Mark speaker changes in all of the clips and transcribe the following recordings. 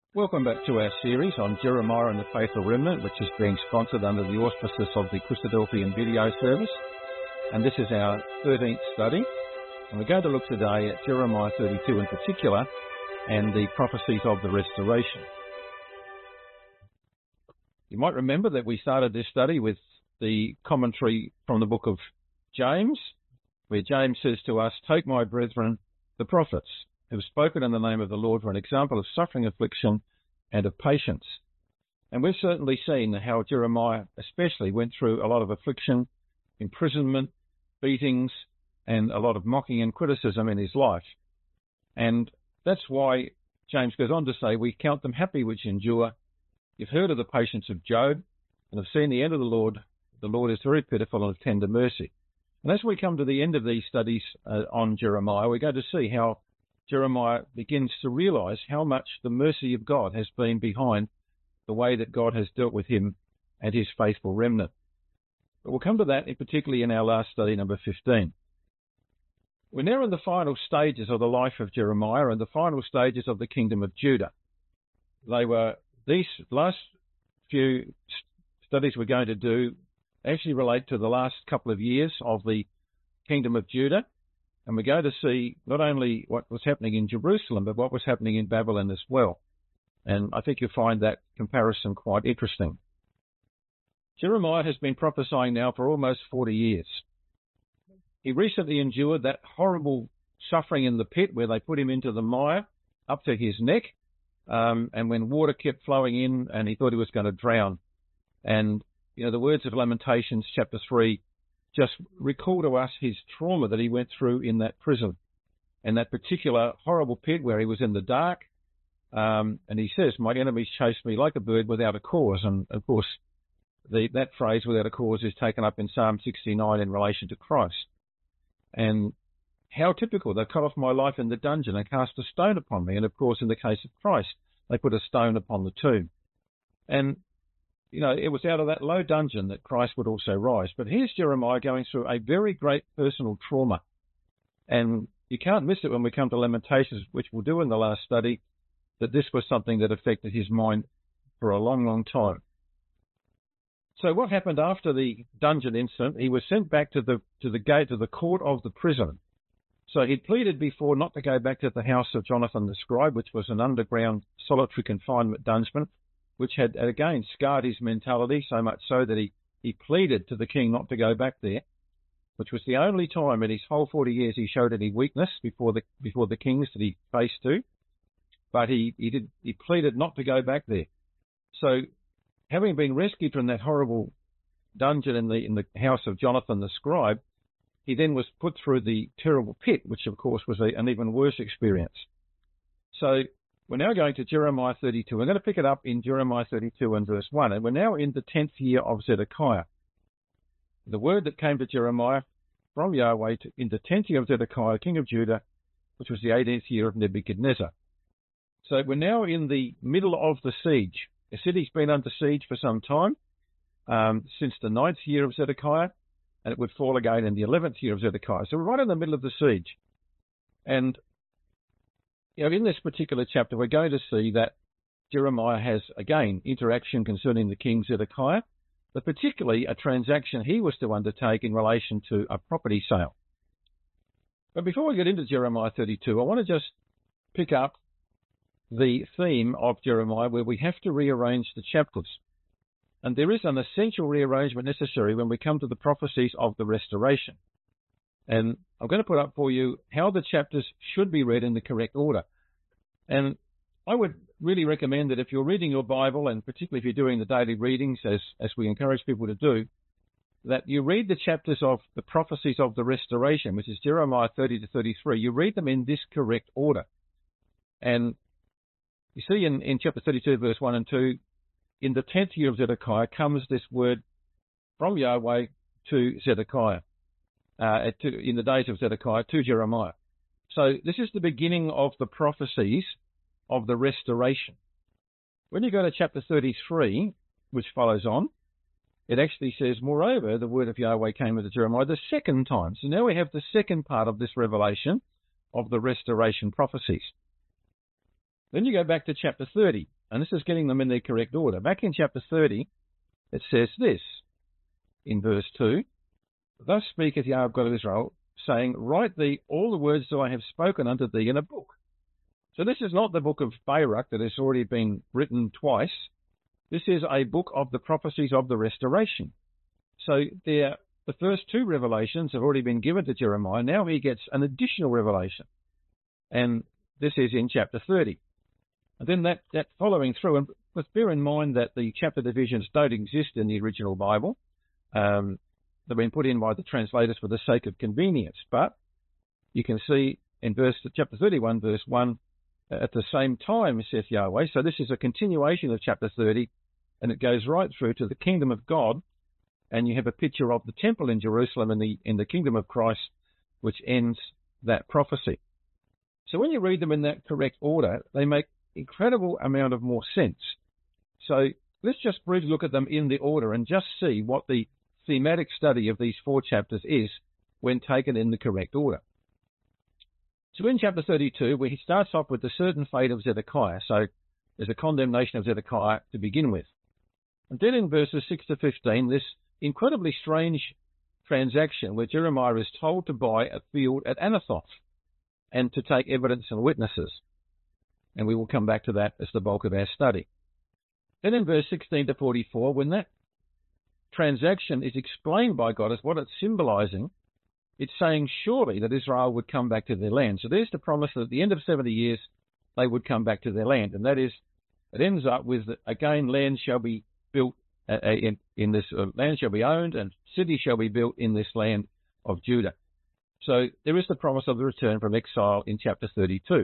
Speaker 1: Welcome back to our series on Jeremiah and the Faithful Remnant, which is being sponsored under the auspices of the Christadelphian Video Service. And this is our 13th study. And we're going to look today at Jeremiah 32 in particular and the prophecies of the restoration. You might remember that we started this study with the commentary from the book of James, where James says to us, "Take my brethren, the prophets, who have spoken in the name of the Lord for an example of suffering, affliction, and of patience." And we've certainly seen how Jeremiah especially went through a lot of affliction, imprisonment, beatings, and a lot of mocking and criticism in his life. And that's why James goes on to say, "We count them happy which endure. You've heard of the patience of Job, and have seen the end of the Lord. The Lord is very pitiful and of tender mercy." And as we come to the end of these studies on Jeremiah, we're going to see how Jeremiah begins to realize how much the mercy of God has been behind the way that God has dealt with him and his faithful remnant. But we'll come to that particularly in our last study, number 15. We're now in the final stages of the life of Jeremiah and the final stages of the kingdom of Judah. These last few studies we're going to do actually relate to the last couple of years of the kingdom of Judah. And we're going to see not only what was happening in Jerusalem, but what was happening in Babylon as well. And I think you'll find that comparison quite interesting. Jeremiah has been prophesying now for almost 40 years. He recently endured that horrible suffering in the pit where they put him into the mire up to his neck, and when water kept flowing in and he thought he was going to drown. And, the words of Lamentations chapter 3 just recall to us his trauma that he went through in that prison and that particular horrible pit where he was in the dark. And he says, "My enemies chased me like a bird without a cause." And of course, that phrase "without a cause" is taken up in Psalm 69 in relation to Christ. And how typical. They cut off my life in the dungeon and cast a stone upon me. And of course, in the case of Christ, they put a stone upon the tomb. And it was out of that low dungeon that Christ would also rise. But here's Jeremiah going through a very great personal trauma. And you can't miss it when we come to Lamentations, which we'll do in the last study, that this was something that affected his mind for a long, long time. So what happened after the dungeon incident? He was sent back to the gate of the court of the prison. So he'd pleaded before not to go back to the house of Jonathan the scribe, which was an underground solitary confinement dungeon, which had again scarred his mentality so much so that he pleaded to the king not to go back there, which was the only time in his whole 40 years he showed any weakness before the kings that he faced to. But he pleaded not to go back there. So having been rescued from that horrible dungeon in the house of Jonathan the scribe, he then was put through the terrible pit, which of course was an even worse experience. So we're now going to Jeremiah 32. We're going to pick it up in Jeremiah 32 and verse 1. And we're now in the 10th year of Zedekiah. The word that came to Jeremiah from Yahweh in the 10th year of Zedekiah, king of Judah, which was the 18th year of Nebuchadnezzar. So we're now in the middle of the siege. The city's been under siege for some time, since the 9th year of Zedekiah, and it would fall again in the 11th year of Zedekiah. So we're right in the middle of the siege. And in this particular chapter, we're going to see that Jeremiah has, again, interaction concerning the king Zedekiah, but particularly a transaction he was to undertake in relation to a property sale. But before we get into Jeremiah 32, I want to just pick up the theme of Jeremiah where we have to rearrange the chapters. And there is an essential rearrangement necessary when we come to the prophecies of the restoration. And I'm going to put up for you how the chapters should be read in the correct order. And I would really recommend that if you're reading your Bible, and particularly if you're doing the daily readings, as we encourage people to do, that you read the chapters of the prophecies of the restoration, which is Jeremiah 30 to 33. You read them in this correct order. And you see in chapter 32, verse 1 and 2, in the 10th year of Zedekiah comes this word from Yahweh to Zedekiah. In the days of Zedekiah to Jeremiah. So this is the beginning of the prophecies of the restoration. When you go to chapter 33, which follows on, it actually says, "Moreover, the word of Yahweh came unto Jeremiah the second time." So now we have the second part of this revelation of the restoration prophecies. Then you go back to chapter 30, And this is getting them in their correct order. Back in chapter 30, it says this in verse 2, "Thus speaketh Yahweh God of Israel, saying, Write thee all the words that I have spoken unto thee in a book." So this is not the book of Baruch that has already been written twice. This is a book of the prophecies of the restoration. So the first two revelations have already been given to Jeremiah. Now he gets an additional revelation. And this is in chapter 30. And then that following through, and let's bear in mind that the chapter divisions don't exist in the original Bible. They've been put in by the translators for the sake of convenience. But you can see in chapter 31, verse 1, at the same time, saith Yahweh. So this is a continuation of chapter 30, and it goes right through to the kingdom of God. And you have a picture of the temple in Jerusalem in the kingdom of Christ, which ends that prophecy. So when you read them in that correct order, they make incredible amount of more sense. So let's just briefly look at them in the order and just see what the thematic study of these 4 chapters is when taken in the correct order. So in chapter 32, where he starts off with the certain fate of Zedekiah. So there's a condemnation of Zedekiah to begin with. And then in verses 6 to 15, this incredibly strange transaction where Jeremiah is told to buy a field at Anathoth and to take evidence and witnesses. And we will come back to that as the bulk of our study. Then in verse 16 to 44, when that transaction is explained by God as what it's symbolizing, it's saying surely that Israel would come back to their land. So there's the promise that at the end of 70 years, they would come back to their land. And that is, it ends up with, again, land shall be built in this land shall be owned, and cities shall be built in this land of Judah. So there is the promise of the return from exile in chapter 32.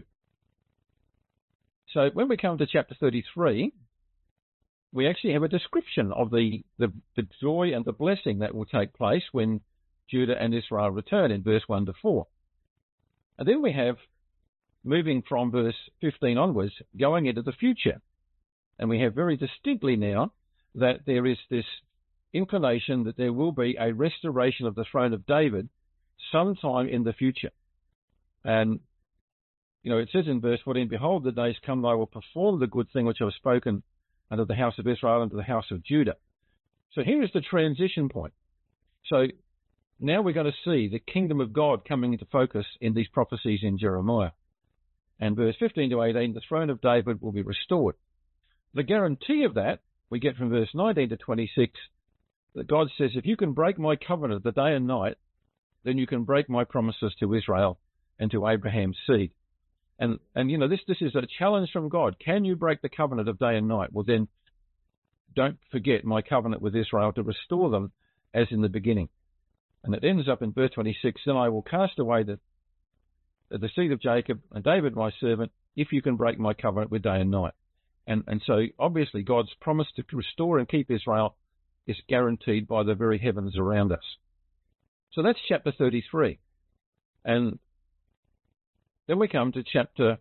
Speaker 1: So when we come to chapter 33, we actually have a description of the joy and the blessing that will take place when Judah and Israel return in verse 1 to 4. And then we have, moving from verse 15 onwards, going into the future. And we have very distinctly now that there is this inclination that there will be a restoration of the throne of David sometime in the future. And, it says in verse 14, "Behold, the days come that I will perform the good thing which I have spoken unto the house of Israel and to the house of Judah." So here is the transition point. So now we're going to see the kingdom of God coming into focus in these prophecies in Jeremiah. And verse 15 to 18, the throne of David will be restored. The guarantee of that we get from verse 19 to 26, that God says, if you can break my covenant the day and night, then you can break my promises to Israel and to Abraham's seed. And this is a challenge from God. Can you break the covenant of day and night? Well, then don't forget my covenant with Israel to restore them as in the beginning. And it ends up in verse 26, "Then I will cast away the seed of Jacob and David my servant, if you can break my covenant with day and night." And so obviously God's promise to restore and keep Israel is guaranteed by the very heavens around us. So that's chapter 33. And then we come to chapter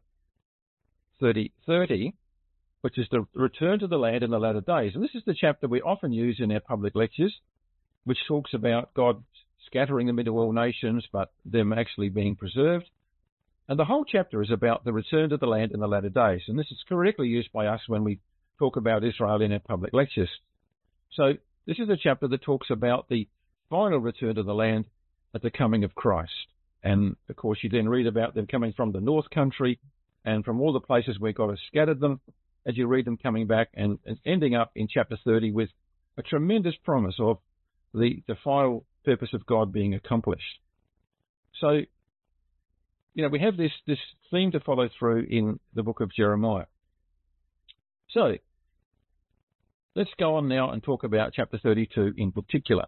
Speaker 1: 30, which is the return to the land in the latter days. And this is the chapter we often use in our public lectures, which talks about God scattering them into all nations, but them actually being preserved. And the whole chapter is about the return to the land in the latter days. And this is correctly used by us when we talk about Israel in our public lectures. So this is a chapter that talks about the final return to the land at the coming of Christ. And, of course, you then read about them coming from the north country and from all the places where God has scattered them, as you read them coming back and ending up in chapter 30 with a tremendous promise of the final purpose of God being accomplished. So, we have this theme to follow through in the book of Jeremiah. So, let's go on now and talk about chapter 32 in particular.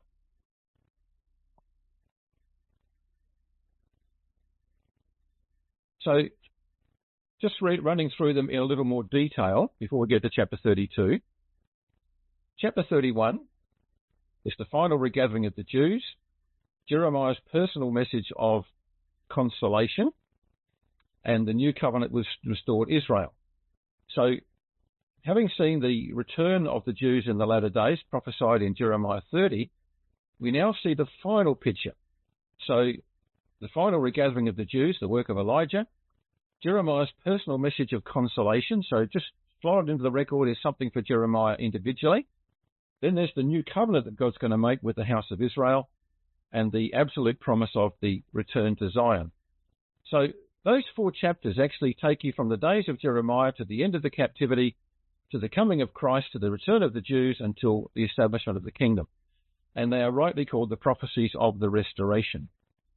Speaker 1: So, just running through them in a little more detail before we get to chapter 32. Chapter 31 is the final regathering of the Jews, Jeremiah's personal message of consolation, and the new covenant was restored Israel. So, having seen the return of the Jews in the latter days prophesied in Jeremiah 30, we now see the final picture. So, the final regathering of the Jews, the work of Elijah, Jeremiah's personal message of consolation, so just slotted into the record is something for Jeremiah individually. Then there's the new covenant that God's going to make with the house of Israel and the absolute promise of the return to Zion. So those 4 chapters actually take you from the days of Jeremiah to the end of the captivity, to the coming of Christ, to the return of the Jews, until the establishment of the kingdom. And they are rightly called the prophecies of the restoration.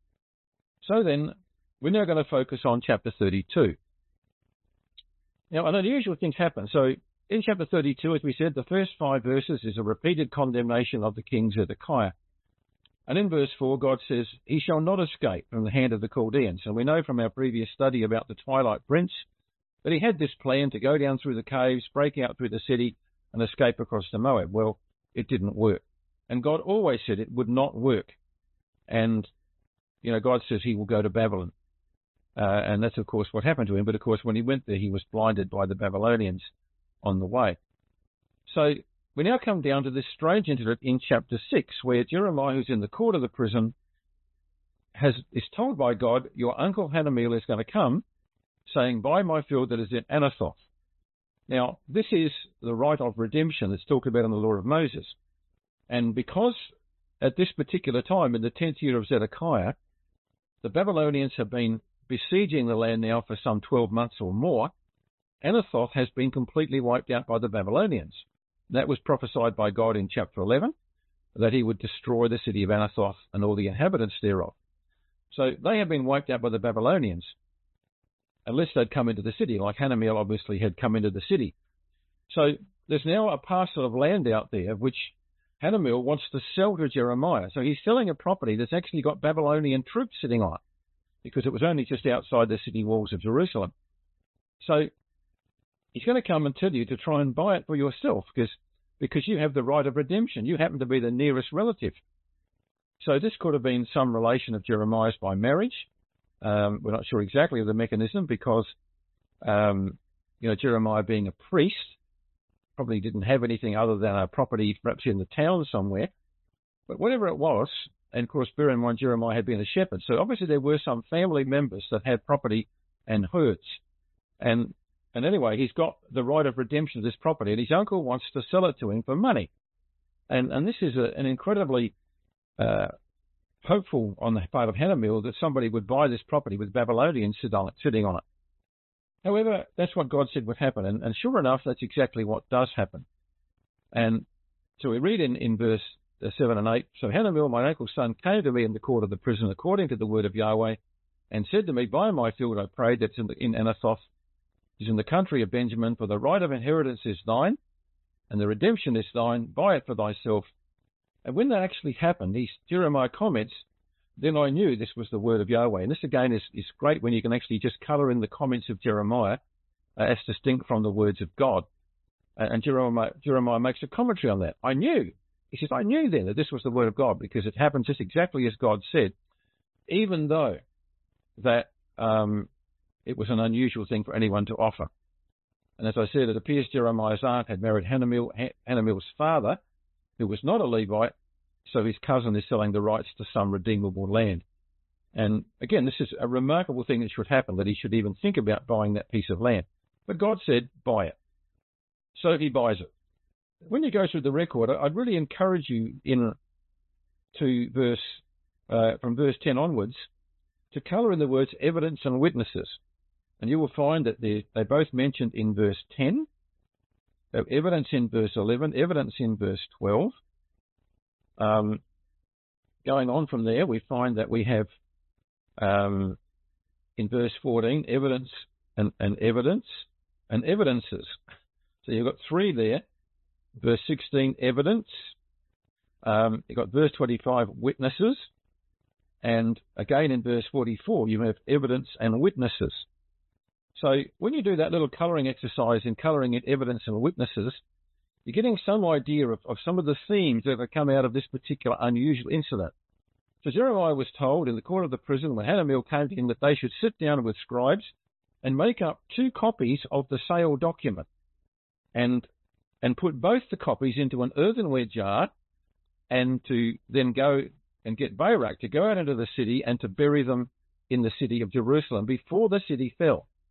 Speaker 1: So then, we're now going to focus on chapter 32. Now, an unusual thing happen. So, in chapter 32, as we said, the first 5 verses is a repeated condemnation of the king Zedekiah. And in verse 4, God says, he shall not escape from the hand of the Chaldeans. And we know from our previous study about the Twilight Prince that he had this plan to go down through the caves, break out through the city, and escape across to Moab. Well, it didn't work. And God always said it would not work. And, God says he will go to Babylon. And that's, of course, what happened to him. But, of course, when he went there, he was blinded by the Babylonians on the way. So we now come down to this strange incident in chapter 6, where Jeremiah, who's in the court of the prison, is told by God, your uncle Hanameel is going to come, saying, buy my field that is in Anathoth. Now, this is the right of redemption that's talked about in the law of Moses. And because at this particular time, in the 10th year of Zedekiah, the Babylonians have been besieging the land now for some 12 months or more, Anathoth has been completely wiped out by the Babylonians. That was prophesied by God in chapter 11, that he would destroy the city of Anathoth and all the inhabitants thereof. So they have been wiped out by the Babylonians, unless they'd come into the city, like Hanameel obviously had come into the city. So there's now a parcel of land out there which Hanameel wants to sell to Jeremiah. So he's selling a property that's actually got Babylonian troops sitting on it, because it was only just outside the city walls of Jerusalem. So he's going to come and tell you to try and buy it for yourself, because you have the right of redemption. You happen to be the nearest relative. So this could have been some relation of Jeremiah's by marriage. We're not sure exactly of the mechanism, because Jeremiah, being a priest, probably didn't have anything other than a property perhaps in the town somewhere. But whatever it was, and of course bear in mind Jeremiah had been a shepherd, so obviously there were some family members that had property and herds. And anyway, he's got the right of redemption of this property, and his uncle wants to sell it to him for money. And this is an incredibly hopeful on the part of Hanameel that somebody would buy this property with Babylonians sitting on it. However, that's what God said would happen, and sure enough, that's exactly what does happen. And so we read in verse 7 and 8, so Hanameel, my uncle's son, came to me in the court of the prison according to the word of Yahweh, and said to me, buy my field, I pray, that's in Anathoth, is in the country of Benjamin, for the right of inheritance is thine, and the redemption is thine, buy it for thyself. And when that actually happened, Jeremiah comments, then I knew this was the word of Yahweh. And this again is great when you can actually just colour in the comments of Jeremiah as distinct from the words of God. And Jeremiah makes a commentary on that. I knew. He says, I knew then that this was the word of God, because it happened just exactly as God said, even though that it was an unusual thing for anyone to offer. And as I said, it appears Jeremiah's aunt had married Hanameel's father, who was not a Levite, so his cousin is selling the rights to some redeemable land. And again, this is a remarkable thing that should happen, that he should even think about buying that piece of land. But God said, buy it. So he buys it. When you go through the record, I'd really encourage you from verse 10 onwards, to colour in the words evidence and witnesses. And you will find that they both mentioned in verse 10, evidence in verse 11, evidence in verse 12. Going on from there, we find that we have, in verse 14, evidence and evidence and evidences. So you've got 3 there. Verse 16, evidence. You've got verse 25, witnesses. And again in verse 44, you have evidence and witnesses. So when you do that little colouring exercise in colouring in evidence and witnesses, you're getting some idea of some of the themes that have come out of this particular unusual incident. So Jeremiah was told in the court of the prison when Hanameel came to him that they should sit down with scribes and make up 2 copies of the sale document and put both the copies into an earthenware jar, and to then go and get Barak to go out into the city and to bury them in the city of Jerusalem before the city fell.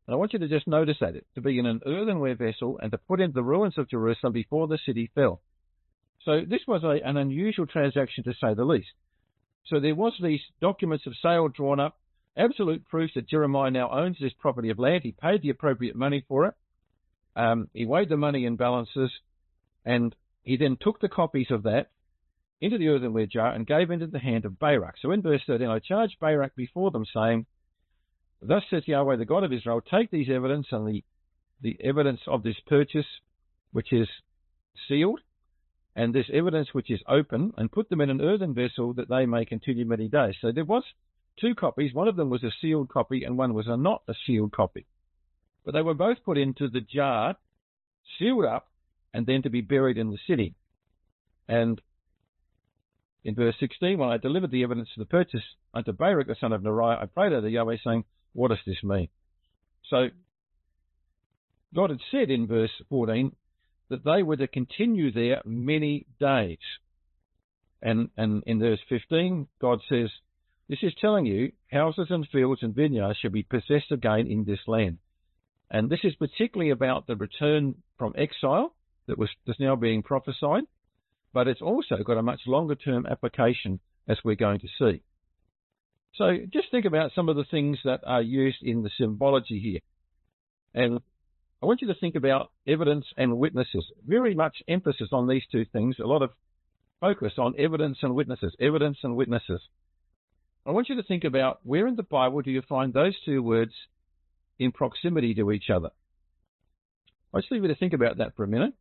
Speaker 1: And I want you to just notice that, to be in an earthenware vessel and to put into the ruins of Jerusalem before the city fell. So this was an unusual transaction, to say the least. So there was these documents of sale drawn up, absolute proof that Jeremiah now owns this property of land. He paid the appropriate money for it. He weighed the money in balances, and he then took the copies of that into the earthenware jar and gave into the hand of Baruch. So in verse 13, I charged Baruch before them, saying, Thus says Yahweh, the God of Israel, take these evidence and the evidence of this purchase, which is sealed, and this evidence which is open, and put them in an earthen vessel, that they may continue many days. So there was two copies. One of them was a sealed copy, and one was not a sealed copy. But they were both put into the jar, sealed up, and then to be buried in the city. And in verse 16, when I delivered the evidence of the purchase unto Baruch the son of Neriah, I prayed unto Yahweh, saying, What does this mean? So God had said in verse 14 that they were to continue there many days. And in verse 15, God says, This is telling you, houses and fields and vineyards shall be possessed again in this land. And this is particularly about the return from exile that's now being prophesied, but it's also got a much longer term application, as we're going to see. So just think about some of the things that are used in the symbology here. And I want you to think about evidence and witnesses. Very much emphasis on these two things, a lot of focus on evidence and witnesses, evidence and witnesses. I want you to think about, where in the Bible do you find those two words in proximity to each other? I'll just leave you to think about that for a minute.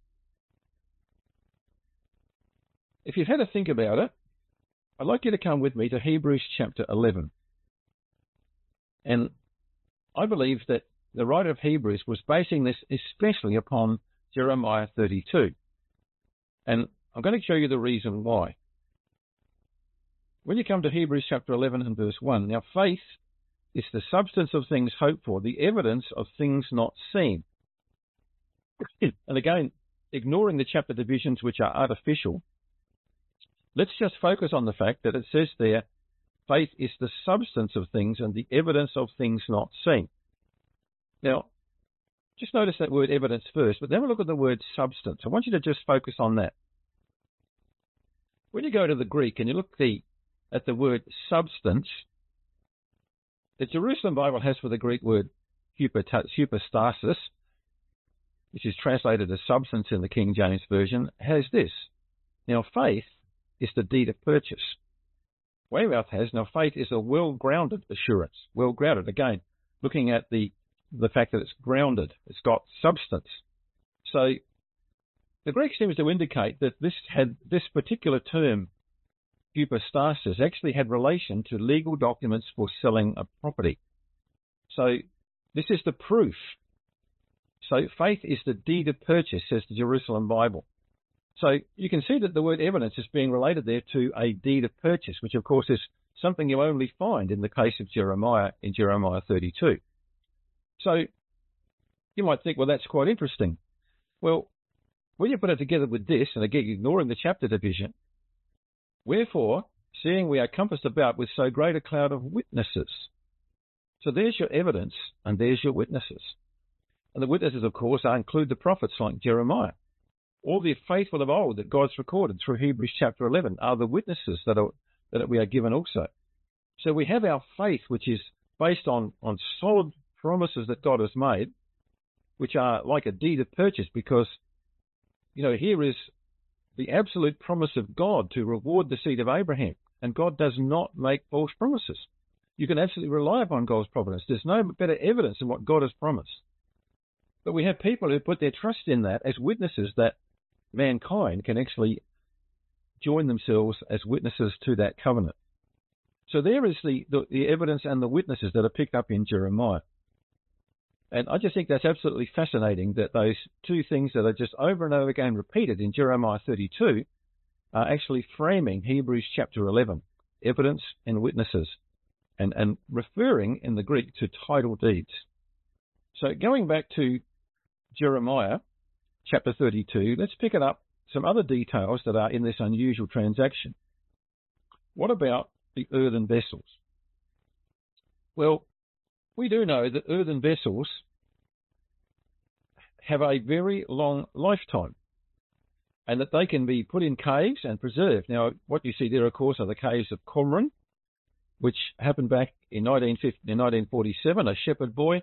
Speaker 1: If you've had to think about it, I'd like you to come with me to Hebrews chapter 11. And I believe that the writer of Hebrews was basing this especially upon Jeremiah 32. And I'm going to show you the reason why. When you come to Hebrews chapter 11 and verse 1, now faith is the substance of things hoped for, the evidence of things not seen. And again, ignoring the chapter divisions which are artificial, let's just focus on the fact that it says there, faith is the substance of things and the evidence of things not seen. Now, just notice that word evidence first, but then we'll look at the word substance. I want you to just focus on that. When you go to the Greek and you look at the word substance, the Jerusalem Bible has for the Greek word hypostasis, which is translated as substance in the King James Version, has this. Now, faith is the deed of purchase. Weymouth has, now faith is a well-grounded assurance. Well-grounded, again, looking at the fact that it's grounded, it's got substance. So the Greek seems to indicate that this particular term, hypostasis, actually had relation to legal documents for selling a property. So this is the proof. So faith is the deed of purchase, says the Jerusalem Bible. So you can see that the word evidence is being related there to a deed of purchase, which of course is something you only find in the case of Jeremiah in Jeremiah 32. So you might think, well, that's quite interesting. Well, when you put it together with this, and again, ignoring the chapter division, wherefore, seeing we are compassed about with so great a cloud of witnesses. So there's your evidence, and there's your witnesses. And the witnesses, of course, include the prophets like Jeremiah. All the faithful of old that God's recorded through Hebrews chapter 11 are the witnesses that we are given also. So we have our faith, which is based on solid promises that God has made, which are like a deed of purchase, because, here is the absolute promise of God to reward the seed of Abraham. And God does not make false promises. You can absolutely rely upon God's providence. There's no better evidence than what God has promised. But we have people who put their trust in that as witnesses that mankind can actually join themselves as witnesses to that covenant. So there is the evidence and the witnesses that are picked up in Jeremiah. And I just think that's absolutely fascinating that those two things that are just over and over again repeated in Jeremiah 32 are actually framing Hebrews chapter 11, evidence and witnesses, and referring in the Greek to title deeds. So going back to Jeremiah chapter 32, let's pick it up some other details that are in this unusual transaction. What about the earthen vessels? Well, we do know that earthen vessels have a very long lifetime, and that they can be put in caves and preserved. Now, what you see there, of course, are the caves of Qumran, which happened back in 1947. A shepherd boy,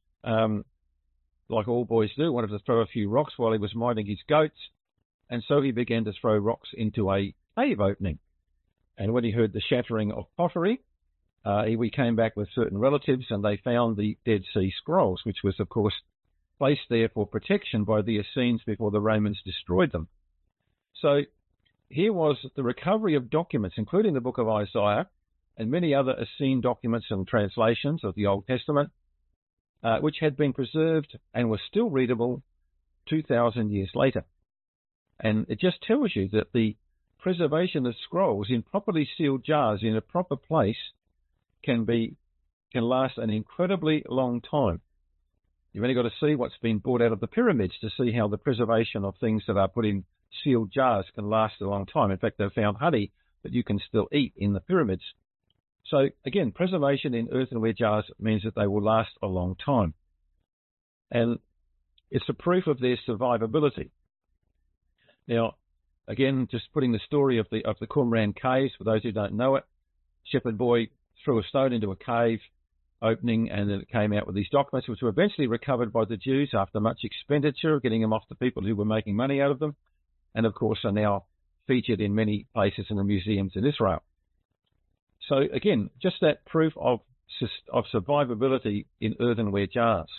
Speaker 1: like all boys do, wanted to throw a few rocks while he was minding his goats, and so he began to throw rocks into a cave opening. And when he heard the shattering of pottery, we came back with certain relatives, and they found the Dead Sea Scrolls, which was, of course, placed there for protection by the Essenes before the Romans destroyed them. So here was the recovery of documents, including the book of Isaiah and many other Essene documents and translations of the Old Testament, which had been preserved and were still readable 2,000 years later. And it just tells you that the preservation of scrolls in properly sealed jars in a proper place can last an incredibly long time. You've only got to see what's been brought out of the pyramids to see how the preservation of things that are put in sealed jars can last a long time. In fact, they've found honey that you can still eat in the pyramids. So again, preservation in earthenware jars means that they will last a long time. And it's a proof of their survivability. Now, again, just putting the story of the Qumran caves, for those who don't know it, shepherd boy threw a stone into a cave opening, and then it came out with these documents, which were eventually recovered by the Jews after much expenditure, getting them off the people who were making money out of them, and of course are now featured in many places in the museums in Israel. So again, just that proof of survivability in earthenware jars.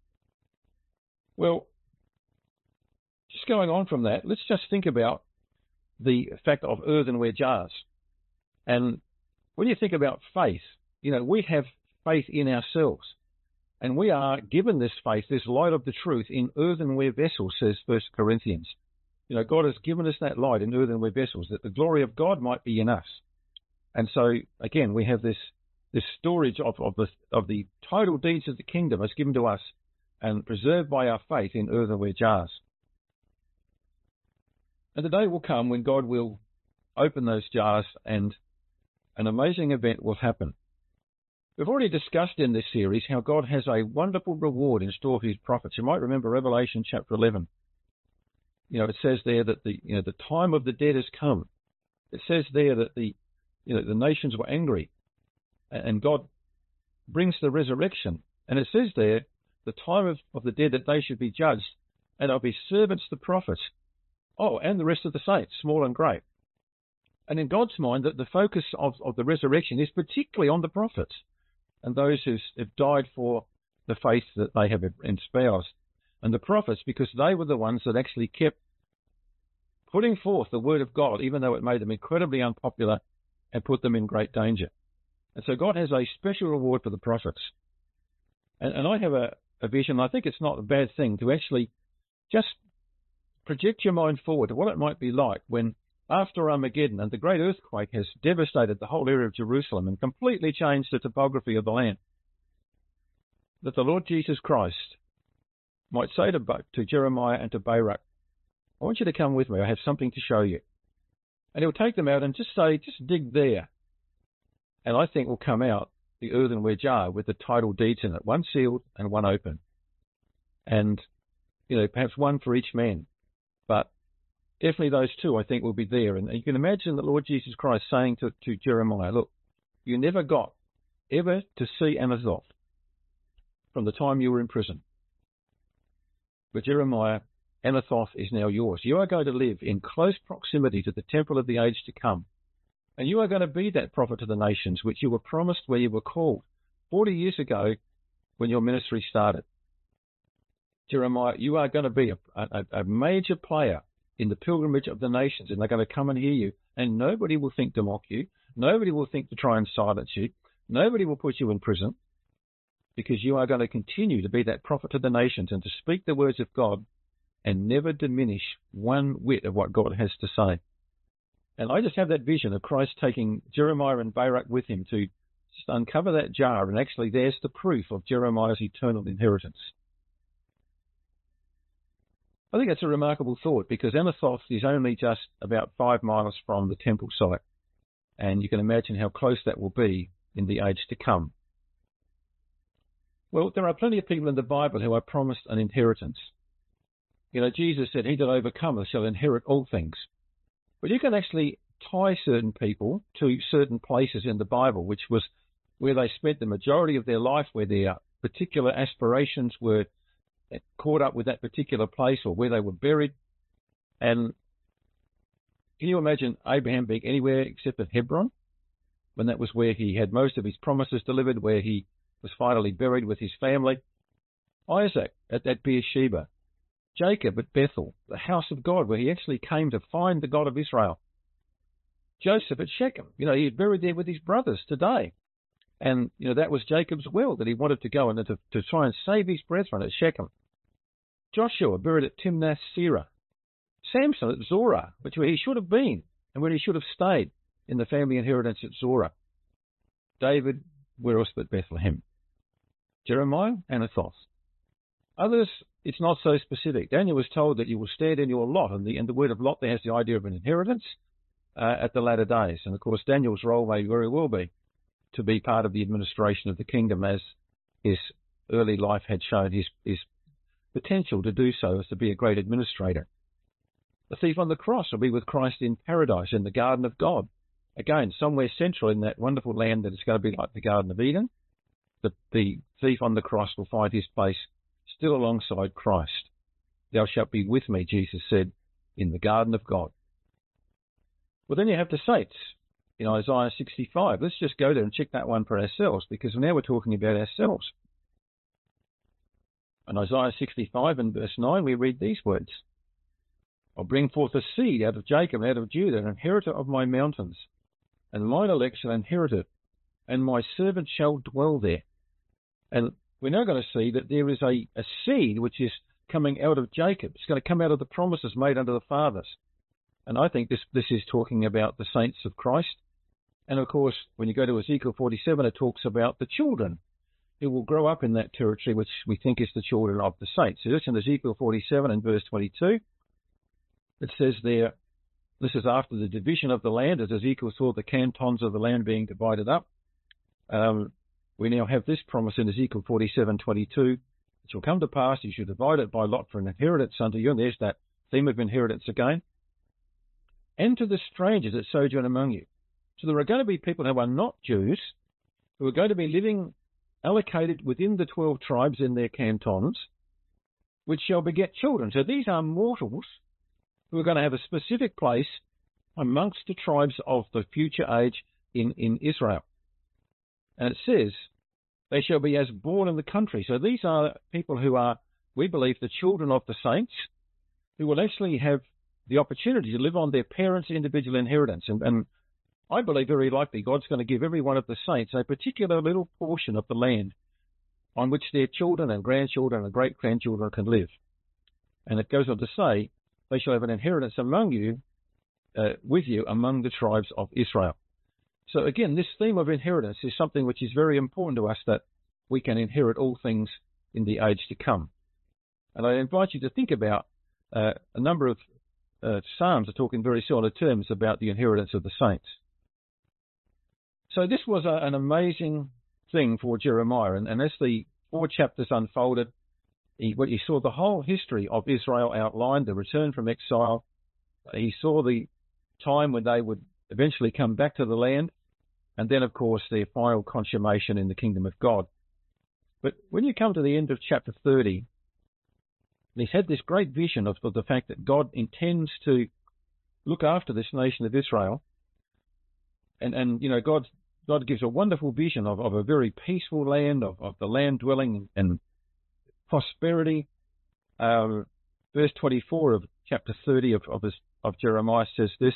Speaker 1: Well, just going on from that, let's just think about the fact of earthenware jars. And when you think about faith, we have faith in ourselves. And we are given this faith, this light of the truth in earthenware vessels, says 1 Corinthians. God has given us that light in earthenware vessels, that the glory of God might be in us. And so, again, we have this storage of the total deeds of the kingdom as given to us and preserved by our faith in earthenware jars. And the day will come when God will open those jars and an amazing event will happen. We've already discussed in this series how God has a wonderful reward in store for his prophets. You might remember Revelation chapter 11. It says there that the time of the dead has come. It says there that the nations were angry, and God brings the resurrection. And it says there, the time of the dead, that they should be judged, and of his servants the prophets. Oh, and the rest of the saints, small and great. And in God's mind, that the focus of the resurrection is particularly on the prophets and those who have died for the faith that they have espoused. And the prophets, because they were the ones that actually kept putting forth the word of God, even though it made them incredibly unpopular and put them in great danger. And so God has a special reward for the prophets. And I have a vision. I think it's not a bad thing to actually just project your mind forward to what it might be like when, after Armageddon and the great earthquake has devastated the whole area of Jerusalem and completely changed the topography of the land, that the Lord Jesus Christ might say to Jeremiah and to Baruch, I want you to come with me. I have something to show you. And he'll take them out and just say, just dig there. And I think will come out the earthenware jar with the title deeds in it, one sealed and one open. And, perhaps one for each man. But definitely those two, I think, will be there. And you can imagine the Lord Jesus Christ saying to Jeremiah, look, you never got ever to see Anathoth from the time you were in prison. But Jeremiah, Anathoth is now yours. You are going to live in close proximity to the temple of the age to come. And you are going to be that prophet to the nations, which you were promised where you were called 40 years ago when your ministry started. Jeremiah, you are going to be a major player in the pilgrimage of the nations, and they're going to come and hear you. And nobody will think to mock you. Nobody will think to try and silence you. Nobody will put you in prison, because you are going to continue to be that prophet to the nations and to speak the words of God and never diminish one whit of what God has to say. And I just have that vision of Christ taking Jeremiah and Baruch with him to just uncover that jar, and actually there's the proof of Jeremiah's eternal inheritance. I think that's a remarkable thought, because Anathoth is only just about 5 miles from the temple site, and you can imagine how close that will be in the age to come. Well, there are plenty of people in the Bible who are promised an inheritance. Jesus said, he that overcometh shall inherit all things. But you can actually tie certain people to certain places in the Bible, which was where they spent the majority of their life, where their particular aspirations were caught up with that particular place, or where they were buried. And can you imagine Abraham being anywhere except at Hebron, when that was where he had most of his promises delivered, where he was finally buried with his family? Isaac at Beersheba. Jacob at Bethel, the house of God, where he actually came to find the God of Israel. Joseph at Shechem, he was buried there with his brothers today. And, that was Jacob's will, that he wanted to go and to try and save his brethren at Shechem. Joshua buried at Timnath-Serah. Samson at Zorah, which where he should have been and where he should have stayed in the family inheritance at Zorah. David, where else but Bethlehem? Jeremiah, Anathoth. Others, it's not so specific. Daniel was told that you will stand in your lot, and the word of lot there has the idea of an inheritance at the latter days. And of course, Daniel's role may very well be to be part of the administration of the kingdom, as his early life had shown his potential to do so, as to be a great administrator. The thief on the cross will be with Christ in paradise, in the garden of God. Again, somewhere central in that wonderful land that is going to be like the Garden of Eden. The thief on the cross will find his place still alongside Christ. Thou shalt be with me, Jesus said, in the garden of God. Well, then you have the saints in Isaiah 65. Let's just go there and check that one for ourselves, because now we're talking about ourselves. In Isaiah 65 and verse 9, we read these words: I'll bring forth a seed out of Jacob, out of Judah, an inheritor of my mountains, and mine elect shall inherit it, and my servant shall dwell there. And we're now going to see that there is a seed which is coming out of Jacob. It's going to come out of the promises made unto the fathers. And I think this is talking about the saints of Christ. And of course, when you go to Ezekiel 47, it talks about the children who will grow up in that territory, which we think is the children of the saints. So it's in Ezekiel 47 and verse 22. It says there, this is after the division of the land, as Ezekiel saw the cantons of the land being divided up. We now have this promise in Ezekiel 47:22. It shall come to pass, you shall divide it by lot for an inheritance unto you. And there's that theme of inheritance again. And to the strangers that sojourn among you. So there are going to be people who are not Jews, who are going to be living allocated within the 12 tribes in their cantons, which shall beget children. So these are mortals who are going to have a specific place amongst the tribes of the future age in Israel. And it says, they shall be as born in the country. So these are people who are, we believe, the children of the saints, who will actually have the opportunity to live on their parents' individual inheritance. And I believe very likely God's going to give every one of the saints a particular little portion of the land on which their children and grandchildren and great-grandchildren can live. And it goes on to say, they shall have an inheritance among you, with you, among the tribes of Israel. So again, this theme of inheritance is something which is very important to us, that we can inherit all things in the age to come. And I invite you to think about a number of Psalms are talking very similar terms about the inheritance of the saints. So this was an amazing thing for Jeremiah. And as the 4 chapters unfolded, he saw the whole history of Israel outlined, the return from exile. He saw the time when they would eventually come back to the land, and then, of course, their final consummation in the kingdom of God. But when you come to the end of chapter 30, he's had this great vision of the fact that God intends to look after this nation of Israel. And God gives a wonderful vision of a very peaceful land, of the land dwelling and prosperity. Verse 24 of chapter 30 of Jeremiah says this.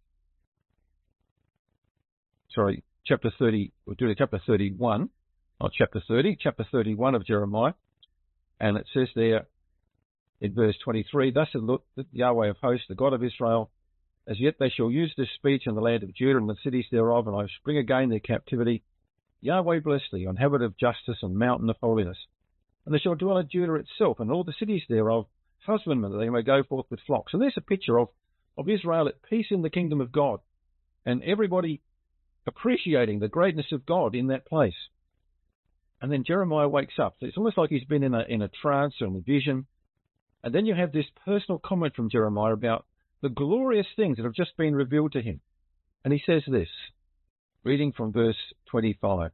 Speaker 1: Sorry, chapter 30, we'll do chapter 31, not chapter 30, chapter 31 of Jeremiah. And it says there in verse 23, thus saith the Yahweh of hosts, the God of Israel, as yet they shall use this speech in the land of Judah and the cities thereof, and I will bring again their captivity. Yahweh bless thee, inhabitant of justice and mountain of holiness. And they shall dwell in Judah itself, and all the cities thereof, husbandmen, that they may go forth with flocks. And there's a picture of Israel at peace in the kingdom of God, and everybody appreciating the greatness of God in that place. And then Jeremiah wakes up. So it's almost like he's been in a trance or in a vision, And then you have this personal comment from Jeremiah about the glorious things that have just been revealed to him. And he says this, reading from verse 25.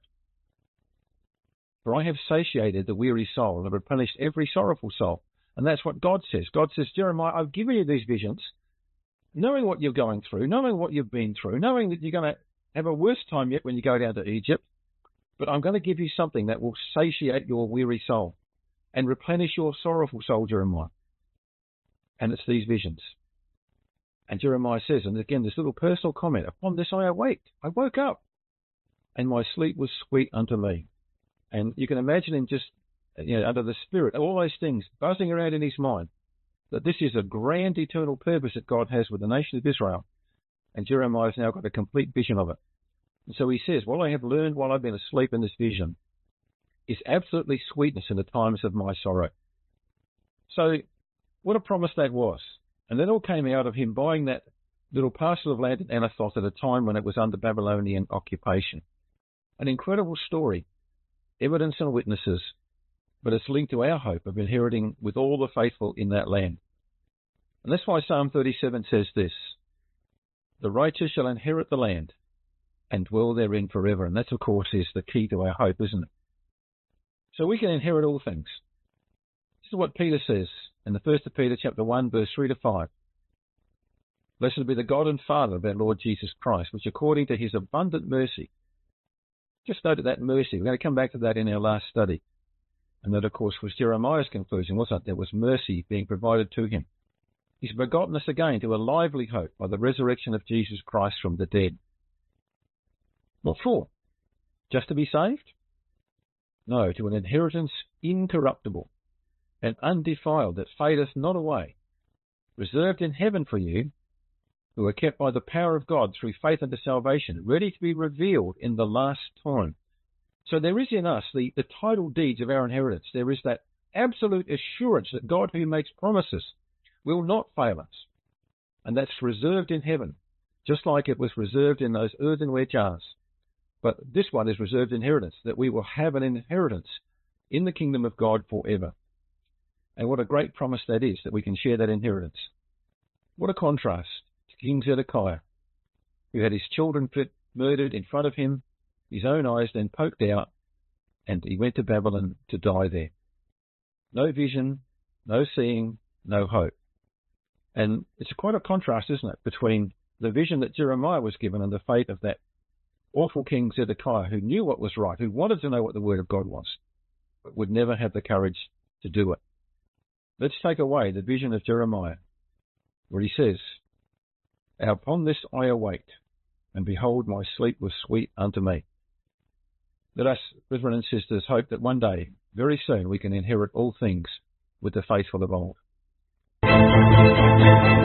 Speaker 1: For I have satiated the weary soul and replenished every sorrowful soul. And that's what God says. God says, Jeremiah, I've given you these visions, knowing what you're going through, knowing what you've been through, knowing that you're going to have a worse time yet when you go down to Egypt. But I'm going to give you something that will satiate your weary soul and replenish your sorrowful soul, Jeremiah. And it's these visions. And Jeremiah says, and again, this little personal comment, upon this I awaked. I woke up, and my sleep was sweet unto me. And you can imagine him just, under the Spirit, all those things buzzing around in his mind, that this is a grand eternal purpose that God has with the nation of Israel. And Jeremiah's now got a complete vision of it. And so he says, what I have learned while I've been asleep in this vision is absolutely sweetness in the times of my sorrow. So what a promise that was. And that all came out of him buying that little parcel of land in Anathoth at a time when it was under Babylonian occupation. An incredible story, evidence and witnesses, but it's linked to our hope of inheriting with all the faithful in that land. And that's why Psalm 37 says this, the righteous shall inherit the land and dwell therein forever. And that, of course, is the key to our hope, isn't it? So we can inherit all things. This is what Peter says in the 1 Peter chapter 1, verse 3 to 5. Blessed be the God and Father of our Lord Jesus Christ, which according to his abundant mercy, just noted that mercy. We're going to come back to that in our last study. And that, of course, was Jeremiah's conclusion, wasn't it? There was mercy being provided to him. He's begotten us again to a lively hope by the resurrection of Jesus Christ from the dead. What for? Just to be saved? No, to an inheritance incorruptible and undefiled that fadeth not away, reserved in heaven for you, who are kept by the power of God through faith unto salvation, ready to be revealed in the last time. So there is in us the title deeds of our inheritance. There is that absolute assurance that God who makes promises will not fail us. And that's reserved in heaven, just like it was reserved in those earthenware jars. But this one is reserved inheritance, that we will have an inheritance in the kingdom of God forever. And what a great promise that is, that we can share that inheritance. What a contrast to King Zedekiah, who had his children murdered in front of him, his own eyes then poked out, and he went to Babylon to die there. No vision, no seeing, no hope. And it's quite a contrast, isn't it, between the vision that Jeremiah was given and the fate of that awful King Zedekiah, who knew what was right, who wanted to know what the word of God was, but would never have the courage to do it. Let's take away the vision of Jeremiah, where he says, upon this I awaked, and behold, my sleep was sweet unto me. Let us, brethren and sisters, hope that one day, very soon, we can inherit all things with the faithful of old.